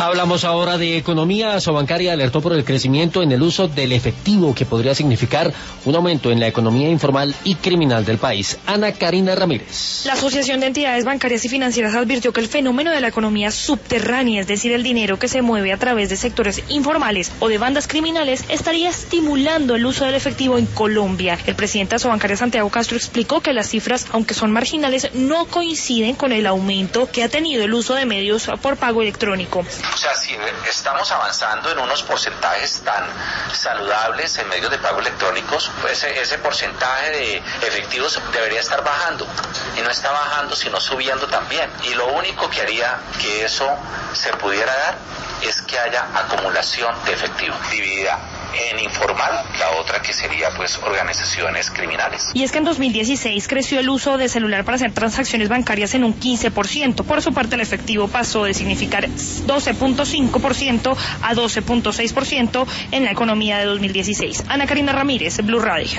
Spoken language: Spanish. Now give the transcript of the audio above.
Hablamos ahora de economía. Asobancaria alertó por el crecimiento en el uso del efectivo, que podría significar un aumento en la economía informal y criminal del país. Ana Karina Ramírez. La Asociación de Entidades Bancarias y Financieras advirtió que el fenómeno de la economía subterránea, es decir, el dinero que se mueve a través de sectores informales o de bandas criminales, estaría estimulando el uso del efectivo en Colombia. El presidente de Asobancaria, Santiago Castro, explicó que las cifras, aunque son marginales, no coinciden con el aumento que ha tenido el uso de medios por pago electrónico. O sea, si estamos avanzando en unos porcentajes tan saludables en medios de pago electrónicos, pues ese porcentaje de efectivos debería estar bajando. Y no está bajando, sino subiendo también. Y lo único que haría que eso se pudiera dar es que haya acumulación de efectivo, dividida en informal, la otra que sería pues organizaciones criminales. Y es que en 2016 creció el uso de celular para hacer transacciones bancarias en un 15%. Por su parte, el efectivo pasó de significar 12.5% a 12.6% en la economía de 2016. Ana Karina Ramírez, Blue Radio.